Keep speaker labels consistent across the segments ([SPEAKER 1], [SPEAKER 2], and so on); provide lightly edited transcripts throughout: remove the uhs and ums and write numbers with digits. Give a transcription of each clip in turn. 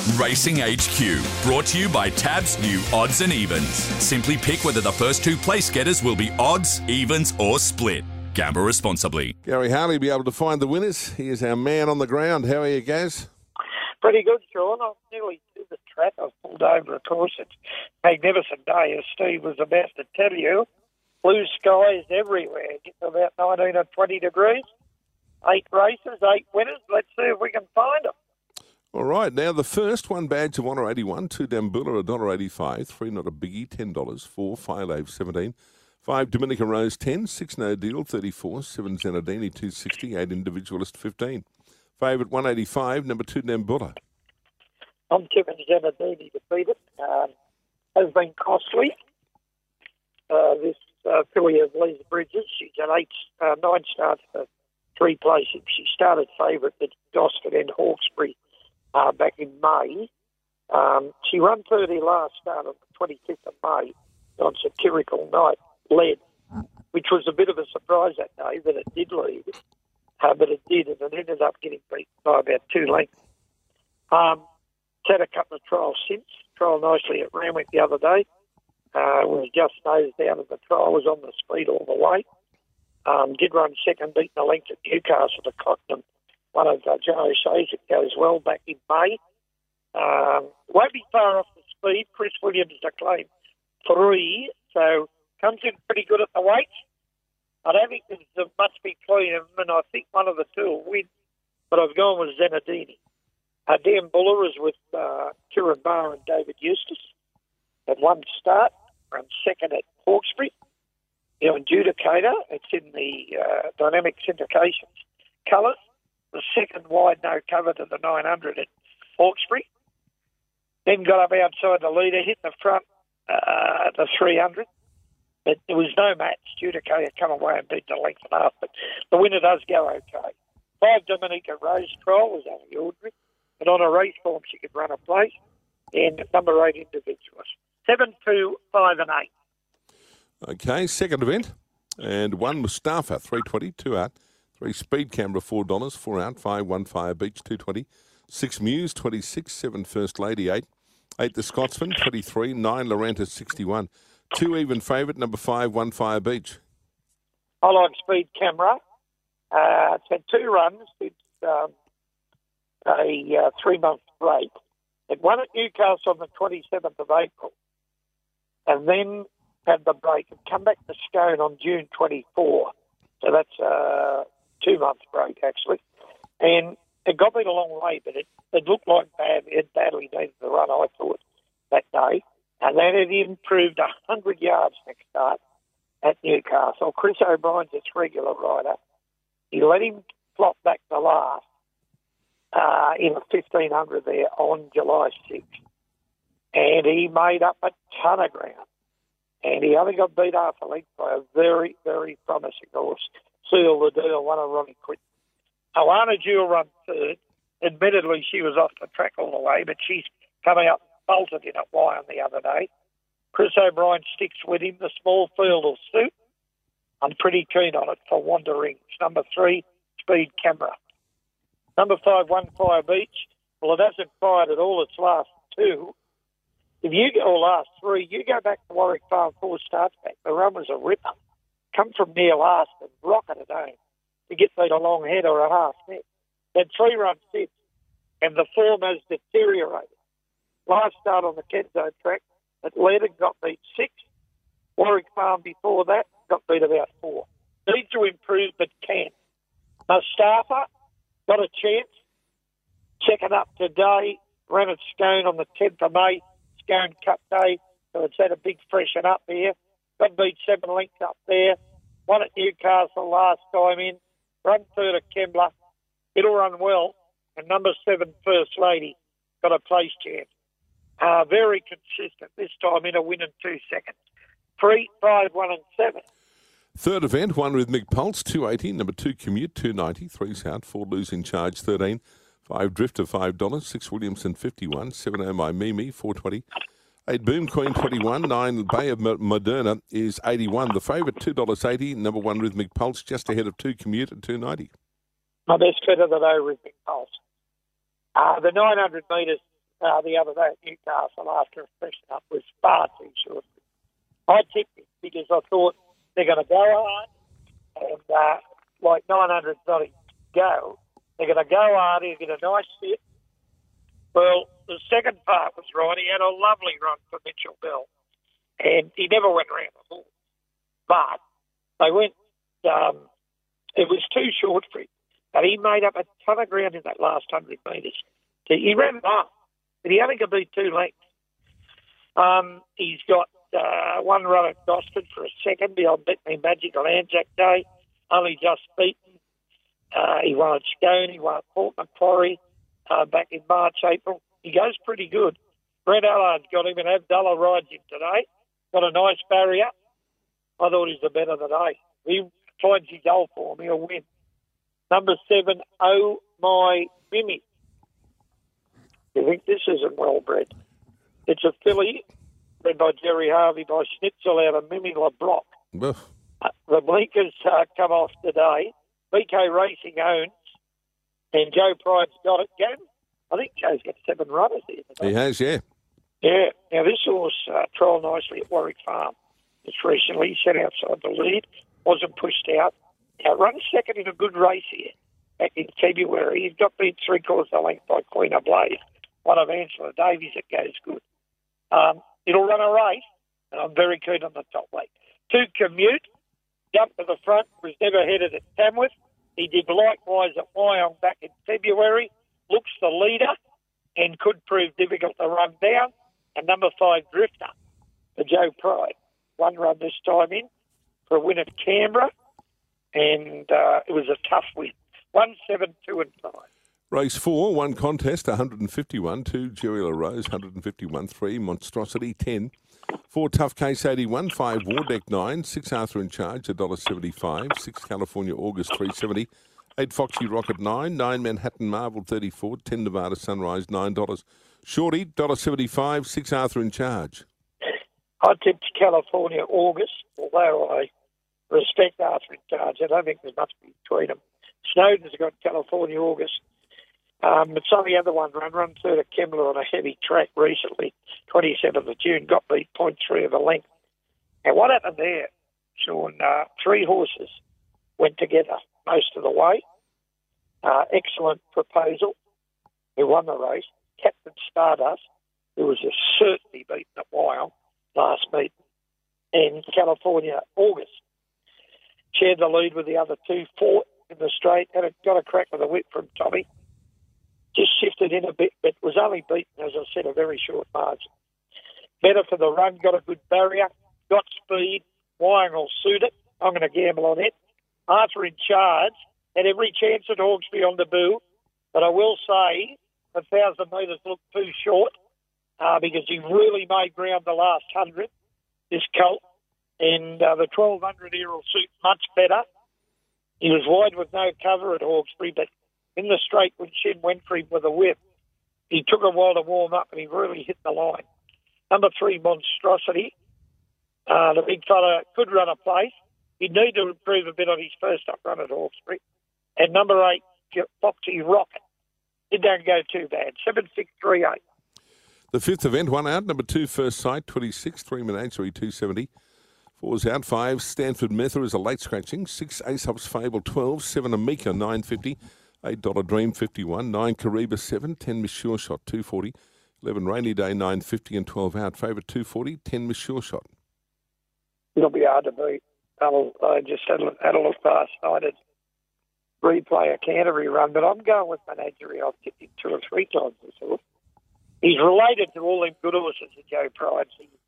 [SPEAKER 1] Racing HQ, brought to you by Tab's new Odds and Evens. Simply pick whether the first two place getters will be odds, evens or split. Gamble responsibly.
[SPEAKER 2] Gary Harley will be able to find the winners. He is our man on the ground. How are you, Gaz?
[SPEAKER 3] Pretty good, Sean. I'm nearly to the track. I've pulled over, of course. It's a magnificent day, as Steve was about to tell you. Blue skies everywhere. Get to about 19 or 20 degrees. 8 races, 8 winners. Let's see if we can find them.
[SPEAKER 2] All right, now the first one, Badge of Honour 81, 2 Dambula $1.85, 3 Not a Biggie $10, 4 Filave 17, 5 Dominica Rose 10, 6 No Deal 34, 7 Zanadini 260, 8 Individualist 15. Favourite 185, number 2 Dambula.
[SPEAKER 3] I'm tipping Zanadini to beat it. Has been costly. This filly of Lisa Bridges, she's at 9 starts for 3 placings. She started favourite at Gosford and Hawkesbury back in May. She run 30 last start on the 25th of May on Satirical Night, led, which was a bit of a surprise that day that it did lead, but it did, and it ended up getting beat by about 2 lengths. It's had a couple of trials since. Trial nicely at Randwick the other day. Was just nosed down at the trial, was on the speed all the way. Did run second, beating the length at Newcastle to Cottenham. One of Joe says it goes well back in May. Won't be far off the speed. Chris Williams to claim 3, so comes in pretty good at the weight. I don't think there's much between them, and I think one of the two will win, but I've gone with Zanadini. Dan Buller is with Kieran Barr and David Eustace. At 1 start, run second at Hawkesbury. The Adjudicator, it's in the Dynamic Syndications colours. The second wide no cover to the 900 at Hawkesbury. Then got up outside the leader, hit the front the 300. But there was no match. Adjudicator come away and beat the length and a half. But the winner does go okay. 5 Dominica Rose trial was only ordinary. But on a race form, she could run a place. And number 8 Individualist. 7, 2, 5 and 8.
[SPEAKER 2] Okay, second event. And 1 Mustafa, 320, 2 out. 3 Speed Canberra, $4, 4 out. 5, 1 Fire Beach, 220. 6 Muse, 26. 7 First Lady, 8. 8 The Scotsman, 23. 9 Lorenta, 61. 2 even favourite, number 5, 1 Fire Beach.
[SPEAKER 3] I like Speed Camera. It's had 2 runs. It's a 3-month break. It won at Newcastle on the 27th of April and then had the break and come back to Scone on June 24. So that's a 2-month break, actually. And it got me a long way, but it looked like it badly needed the run, I thought, that day. And then it improved 100 yards next start at Newcastle. Chris O'Brien's its regular rider. He let him flop back the last in the 1500 there on July 6th. And he made up a ton of ground. And he only got beat half a length by a very, very promising horse, Seal the Deal, one of Ronnie Quinton. Alana Jewell run third. Admittedly, she was off the track all the way, but she's coming up bolted in at Wyong the other day. Chris O'Brien sticks with him. The small field will suit. I'm pretty keen on it for Wandering. Number 3, Speed Camera. Number 5, One Fire Beach. Well, it hasn't fired at all its last 2. If you go last 3, you go back to Warwick Farm 4 starts back. The run was a ripper. Come from near last and rocket it home to get beat a long head or a half net. Then 3 runs sits, and the form has deteriorated. Last start on the Kenzo track, it led and got beat 6. Warwick Farm before that got beat about 4. Needs to improve, but can. Mustafa got a chance. Second up today, ran at Scone on the 10th of May, Scone Cup Day, so it's had a big freshen up there. Got beat 7 lengths up there. Won at Newcastle last time in. Run third at Kembla. It'll run well. And number 7, First Lady, got a place chance. Very consistent. This time in a win in 2 seconds. 3, 5, 1 and 7.
[SPEAKER 2] Third event, 1 Rhythmic Pulse, 280. Number 2 Commute, 290. 3 Sound, 4 Losing Charge, 13. 5 Drifter, $5. 6 Williamson, 51. 7 Oh My Mimi, 420. 8 Boom Queen, 21. 9 Bay of Moderna is 81. The favourite, $2.80. Number 1 Rhythmic Pulse, just ahead of 2 Commute at 290.
[SPEAKER 3] My best bet of the day, Rhythmic Pulse. The 900 metres the other day at Newcastle after a freshen up was far too short. I tipped it because I thought they're going to go hard and like 900 not go. They're going to go hard, he'll get a nice fit. Well, the second part was right. He had a lovely run for Mitchell Bell, and he never went around the horse. But they went, it was too short for him. But he made up a ton of ground in that last 100 metres. He ran well, but he only could beat 2 lengths. He's got one run at Gosford for a second beyond Bentley Magic on Anzac Day, only just beaten. He won at Scone, he won at Port Macquarie back in March, April. He goes pretty good. Brett Allard's got him and Abdullah rides him today. Got a nice barrier. I thought he's the better today. He finds his goal for him, he'll win. Number 7, Oh My Mimi. You think this isn't well bred? It's a filly bred by Jerry Harvey by Schnitzel out of Mimi LeBlanc. The blinkers come off today. BK Racing owns, and Joe Pride's got it. I think Joe's got 7 runners here today.
[SPEAKER 2] He has, yeah.
[SPEAKER 3] Yeah. Now, this horse trialled nicely at Warwick Farm just recently. He sat outside the lead, wasn't pushed out. Now, run second in a good race here back in February. He's got beat 3/4 the length by Queen of Blaze, one of Angela Davies that goes good. It'll run a race, and I'm very keen on the top weight. 2 Commute, jumped to the front, was never headed at Tamworth. He did likewise at Wyong back in February. Looks the leader and could prove difficult to run down. And number 5, Drifter, for Joe Pride. 1 run this time in for a win at Canberra, and it was a tough win. 1, 7, 2 and 5.
[SPEAKER 2] Race 4, 1 contest, 151. 2, Jerry LaRose, 151. 3, Monstrosity, 10. 4, Tough Case, 81. 5, Wardeck, 9. 6, Arthur in Charge, $1.75. 6, California August, $3.70. 8, Foxy Rocket, 9. 9, Manhattan Marvel, 34. 10, Nevada Sunrise, $9. Shorty, $1.75. 6, Arthur in Charge.
[SPEAKER 3] I tipped California August, although I respect Arthur in Charge. I don't think there's much between them. Snowden's got California August. But some of the other one run third at Kembla on a heavy track recently, 27th of June, got beat 0.3 of a length. And what happened there, Sean, 3 horses went together most of the way. Excellent Proposal, who won the race. Captain Stardust, who was a certainly beaten at Wyong last meeting. And California August shared the lead with the other 2, fought in the straight, got a crack with a whip from Tommy. Just shifted in a bit, but was only beaten, as I said, a very short margin. Better for the run, got a good barrier, got speed. Wyong will suit it. I'm going to gamble on it. Arthur in Charge had every chance at Hawkesbury on debut, but I will say 1,000 metres looked too short because he really made ground the last 100, this colt, and the 1,200 here will suit much better. He was wide with no cover at Hawkesbury, but in the straight when Shin went for him with a whip, he took a while to warm up and he really hit the line. Number 3, Monstrosity. The big fella could run a place. He'd need to improve a bit on his first up run at Hawkesbury. And number 8, Foxy Rocket. It don't go too bad. 7, 6, 3, 8.
[SPEAKER 2] The 5th event, 1 out. Number 2, First Sight, 26. 3, Menagerie, 270. 4's out. 5, Stanford Mether is a late scratching. 6, Aesop's Fable, 12. 7, Amika, 950. $8 Dream, 51. 9, Kariba, 7. 10, Miss Sure Shot, 240. 11, Rainy Day, 950 and 12 out. Favourite, 240. 10, Miss Sure Shot.
[SPEAKER 3] It'll be hard to beat. I just had a look last night at replay a Canterbury run, but I'm going with Menagerie. I've tipped him 2 or 3 times this horse. He's related to all them good horses that Joe Pride.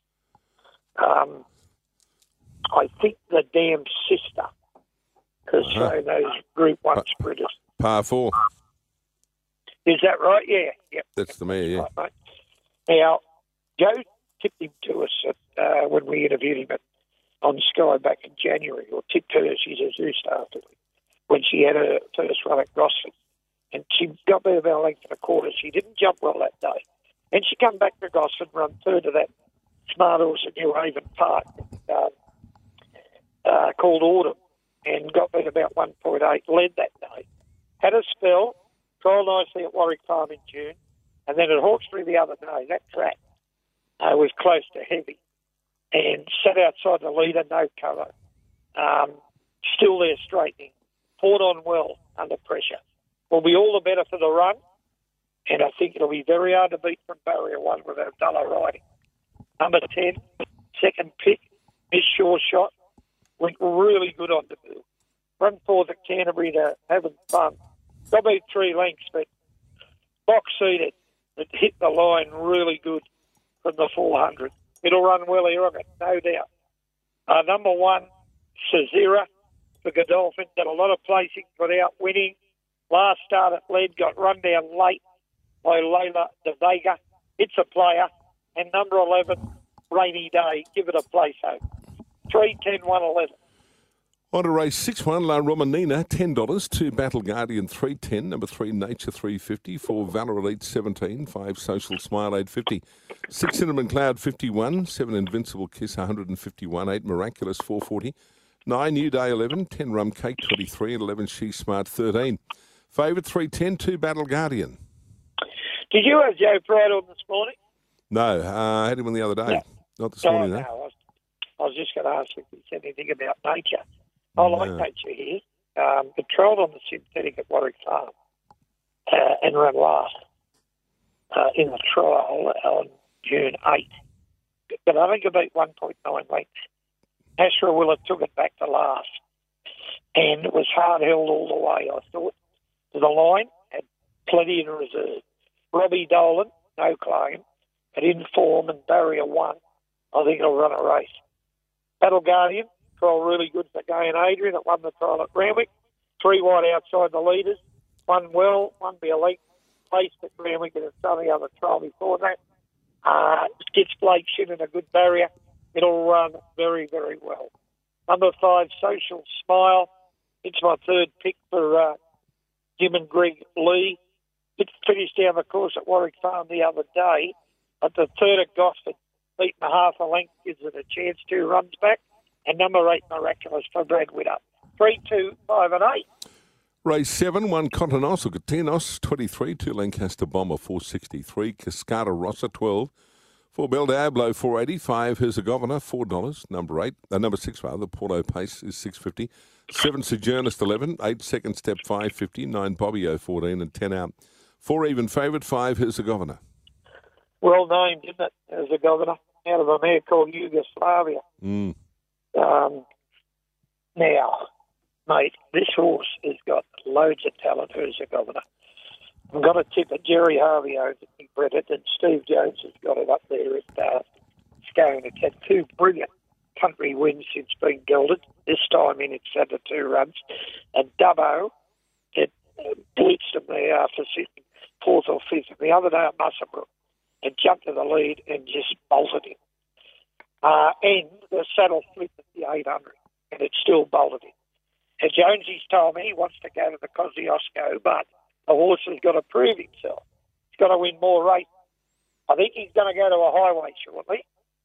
[SPEAKER 3] I think the damn sister has shown those Group 1 sprinters.
[SPEAKER 2] Par 4.
[SPEAKER 3] Is that right? Yeah. Yep.
[SPEAKER 2] That's the mayor, yeah.
[SPEAKER 3] Right, now, Joe tipped him to us when we interviewed him on Sky back in January, or tipped her, she's a Zeus afterwards, when she had her first run at Gosford. And she got me about a length and a quarter. She didn't jump well that day. And she come back to Gosford and run third of that smart horse at New Haven Park called Autumn, and got me about 1.8, led that day. Had a spell, trialled nicely at Warwick Farm in June, And then at Hawkesbury the other day, that track was close to heavy and sat outside the leader, no cover. Still there straightening. Fought on well under pressure. Will be all the better for the run, and I think it'll be very hard to beat from barrier 1 with Abdullah riding. Number 10, second pick, Miss Sure Shot, went really good on debut. Run fourth at Canterbury to having fun. Got me 3 lengths, but box seated. It hit the line really good from the 400. It'll run well here, I've got no doubt. Number 1, Cezira for Godolphin. Did a lot of placings without winning. Last start at lead, got run down late by Layla De Vega. It's a player. And number 11, Rainy Day. Give it a place home. 3, 10, 1, 11.
[SPEAKER 2] On to race 6-1, La Romanina, $10. 2, Battle Guardian, 310. Number 3, Nature, 350. 4, Valor Elite, 17. 5, Social Smile, 850. 6, Cinnamon Cloud, 51. 7, Invincible Kiss, 151. 8, Miraculous, 440. 9, New Day, 11. 10, Rum Cake, 23. And 11, She's Smart, 13. Favourite, 310. 2, Battle Guardian.
[SPEAKER 3] Did you have Joe Pride on this morning?
[SPEAKER 2] No, I had him on the other day. Not this morning, though.
[SPEAKER 3] No, I was just going to ask if you said anything about Nature. I like Nature here. It trialled on the synthetic at Warwick Farm and ran last in the trial on June 8th. But I think about 1.9 lengths. Astra Willa took it back to last, and it was hard held all the way, I thought. To the line, had plenty in reserve. Robbie Dolan, no claim, but in form and barrier 1, I think he'll run a race. Battle Guardian, trial really good for Gay and Adrian. It won the trial at Randwick. 3 wide outside the leaders. 1 well, 1 be elite. Placed at Randwick and it's done the other trial before that. Gets Blake Shin in a good barrier. It'll run very, very well. Number 5, Social Smile. It's my 3rd pick for Jim and Greg Lee. It finished down the course at Warwick Farm the other day. At the 3rd at Gosford, beaten half a length, gives it a chance. 2 runs back. And number 8, Miraculous for Brad Witter. 3, 2, 5 and 8. Race
[SPEAKER 2] 7, 1 Continos or Gatinos, 23. 2 Lancaster Bomber, 463. Cascada Rossa, 12. 4 Bel Diablo, 480. 5 Herzegovina, $4. Number 6 rather, Porto Pace is $6.50. 7 Sojournist, 11. 8 Second Step, $5.50. 9 Bobbio, 14. And 10 out. 4 even favourite, 5 Herzegovina.
[SPEAKER 3] Well named, isn't it, Herzegovina? Out of a mare called Yugoslavia. Now, mate, this horse has got loads of talent, Herzegovina. I've got a tip at Jerry Harvey owns it, Big Brennan, and Steve Jones has got it up there at Scone. It's had 2 brilliant country wins since being gelded. This time in it's had the 2 runs. And Dubbo, it blitzed him there after sitting 4th or 5th. And the other day at Musselbrook, and jumped to the lead and just bolted him. And the saddle flipped at the 800, and it still bolted him. And Jonesy's told me he wants to go to the Kosciuszko, but the horse has got to prove himself. He's got to win more races. I think he's going to go to a highway shortly.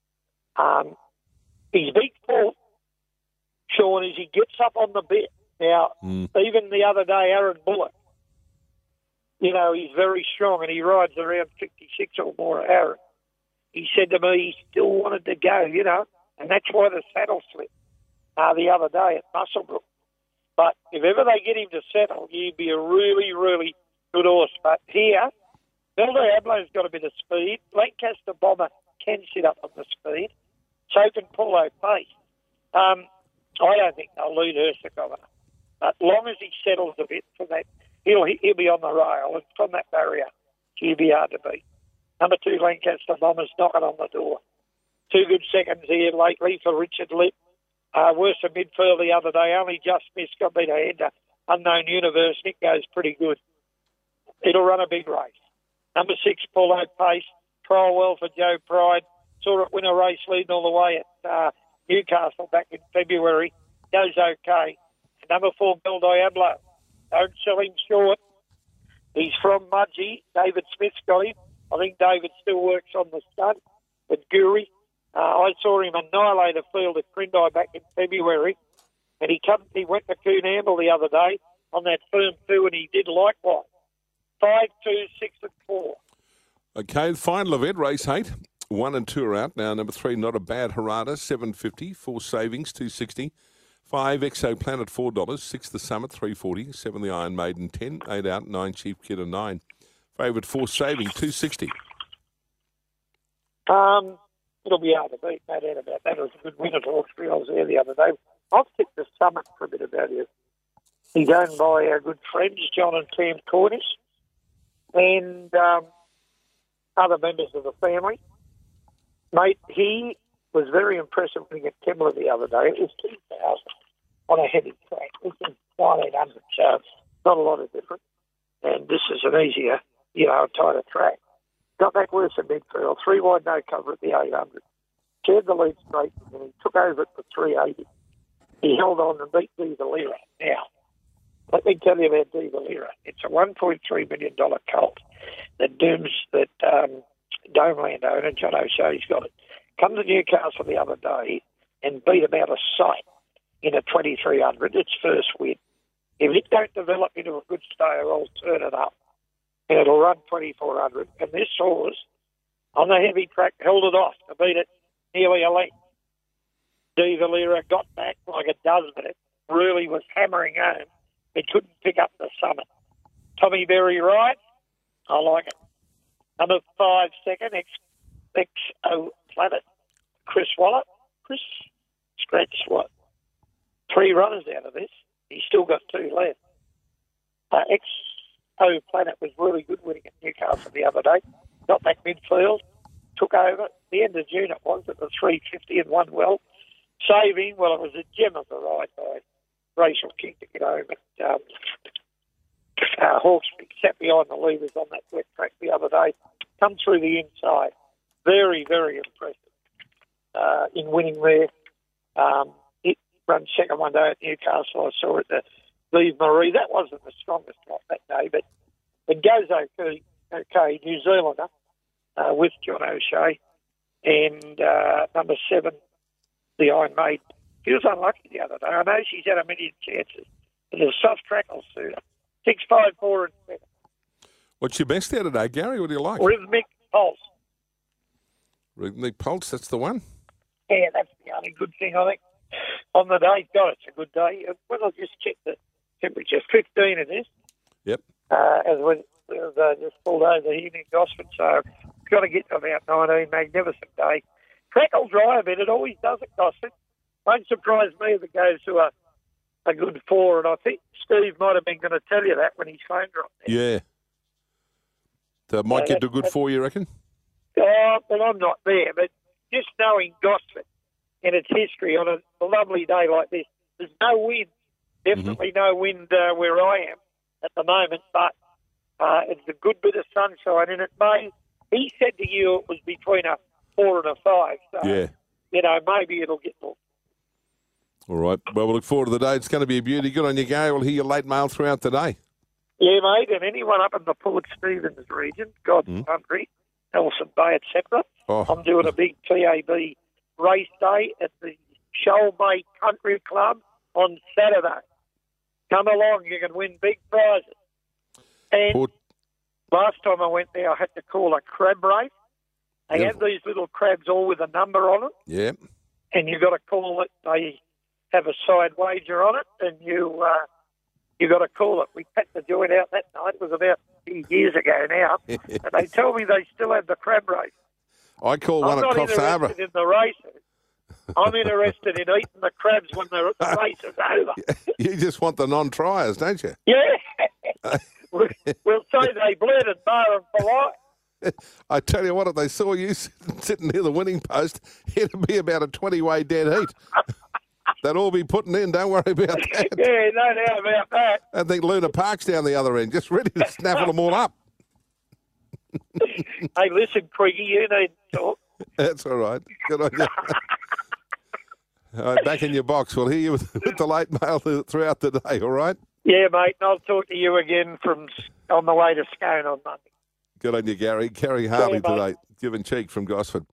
[SPEAKER 3] His big fault, Sean, is he gets up on the bit. Now, even the other day, Aaron Bullock, you know, he's very strong and he rides around 56 or more Aaron. He said to me he still wanted to go, you know, and that's why the saddle slipped the other day at Musselbrook. But if ever they get him to settle, he'd be a really, really good horse. But here, Bel Diablo's got a bit of speed. Lancaster Bomber can sit up on the speed. So can Paulo Pace. I don't think they'll lead Herzegovina. But long as he settles a bit from that, he'll be on the rail. And from that barrier, he'll be hard to beat. Number 2, Lancaster Bombers knocking on the door. 2 good seconds here lately for Richard Lipp. Worse than midfield the other day. Only just missed, got beat ahead to Unknown Universe. Nick goes pretty good. It'll run a big race. Number 6, Paulo Pace. Trial well for Joe Pride. Saw it win a race leading all the way at Newcastle back in February. Goes okay. And number 4, Bel Diablo. Don't sell him short. He's from Mudgee. David Smith's got him. I think David still works on the stud with Guri. I saw him annihilate a field at Crindai back in February. And he went to Coonamble the other day on that firm 2, and he did likewise. 5, 2, 6 and 4.
[SPEAKER 2] Okay, final event, race 8. 1 and 2 are out. Now, number 3, Not a Bad Harada, 750. 4 Savings, 260. 5 Exoplanet, $4. 6 The Summit, 340. 7 The Iron Maiden, 10. 8 out. 9 Chief Kid and 9. Favourite 4 Savings, 260.
[SPEAKER 3] It'll be able to beat, no doubt about that. It was a good win at Hawkesbury. I was there the other day. I'll stick The Summit for a bit about you. He's owned by our good friends, John and Pam Cornish, and other members of the family. Mate, he was very impressive winning at Kembla the other day. It was 2,000 on a heavy track. This is 1,900, so it's not a lot of difference. And this is an easier, tighter track. Got back worse in midfield. 3 wide, no cover at the 800. Shared the lead straight, and he took over at the 380. He held on and beat Diva Lira. Now, let me tell you about Diva Lira. It's a $1.3 million colt that Domeland owner, John O'Shea's got it. Come to Newcastle the other day and beat him out of sight in a 2300, its first win. If it don't develop into a good stayer, I'll turn it up. And it'll run 2400. And this horse, on the heavy track, held it off to beat it nearly a length. Diva Lira got back like it does, but it really was hammering home. It couldn't pick up The Summit. Tommy Berry right, I like it. Number 5 second, XO Planet. Chris Waller. Chris Scratch what? 3 runners out of this. He's still got 2 left. XO Planet was really good winning at Newcastle the other day. Got back midfield. Took over. The end of June it was at the 350 and won well. Saving, well, it was a gem of the ride by Rachel King to get home at Hawkesbury. Sat behind the leaders on that wet track the other day. Come through the inside. Very, very impressive in winning there. It ran second one day at Newcastle. I saw it at Vive Marie. That wasn't the strongest one that day, but it goes okay. New Zealander with John O'Shea. And number 7, the Iron Maiden. She was unlucky the other day. I know she's had a million chances. But it's a soft track will suit her. 6, 5, 4 and 7.
[SPEAKER 2] What's your best there today, Gary? What do you like?
[SPEAKER 3] Rhythmic Pulse.
[SPEAKER 2] Rhythmic Pulse, that's the one?
[SPEAKER 3] Yeah, that's the only good thing, I think. On the day, God, it's a good day. Well, I'll just check the temperature. 15 it is. Yep. As we just pulled over here in Gosford, so it's got to get to about 19. Magnificent day. Track will dry a bit. It always does at Gosford. Won't surprise me if it goes to a good 4, and I think Steve might have been going to tell you that when his phone dropped there.
[SPEAKER 2] Yeah. So it might get to a good 4, you reckon?
[SPEAKER 3] Well, I'm not there, but just knowing Gosford and its history on a lovely day like this, there's no wind. Definitely no wind where I am at the moment, but it's a good bit of sunshine, and it may. He said to you it was between a 4 and a 5, so maybe it'll get more.
[SPEAKER 2] All right. Well, we'll look forward to the day. It's going to be a beauty. Good on you, Gary. We'll hear your late mail throughout the day.
[SPEAKER 3] Yeah, mate, and anyone up in the Port Stephens region, God's country, Nelson Bay, etc. I'm doing a big TAB race day at the Shoal Bay Country Club on Saturday. Come along, you can win big prizes. And last time I went there, I had to call a crab race. They have these little crabs all with a number on them.
[SPEAKER 2] Yeah.
[SPEAKER 3] And you've got to call it. They have a side wager on it, and you got to call it. We packed the joint out that night. It was about 2 years ago now. And they tell me they still have the crab race.
[SPEAKER 2] I call one at Coffs Harbour.
[SPEAKER 3] I'm not interested in the races. I'm interested in eating the crabs when the race is over.
[SPEAKER 2] You just want the non-triers, don't you?
[SPEAKER 3] Yeah. We'll say they bled and bar and polite.
[SPEAKER 2] I tell you what, if they saw you sitting near the winning post, it'd be about a 20-way dead heat. They'd all be putting in, don't worry about that.
[SPEAKER 3] Yeah, no doubt about that.
[SPEAKER 2] I think Luna Park's down the other end, just ready to snaffle them all up.
[SPEAKER 3] Hey, listen, Craigie, you need to talk.
[SPEAKER 2] That's all right. Good on you. All right, back in your box. We'll hear you with the late mail throughout the day, all right?
[SPEAKER 3] Yeah, mate, and I'll talk to you again on the way to Scone on Monday.
[SPEAKER 2] Good on you, Gary. Gary Harley today, giving cheek from Gosford.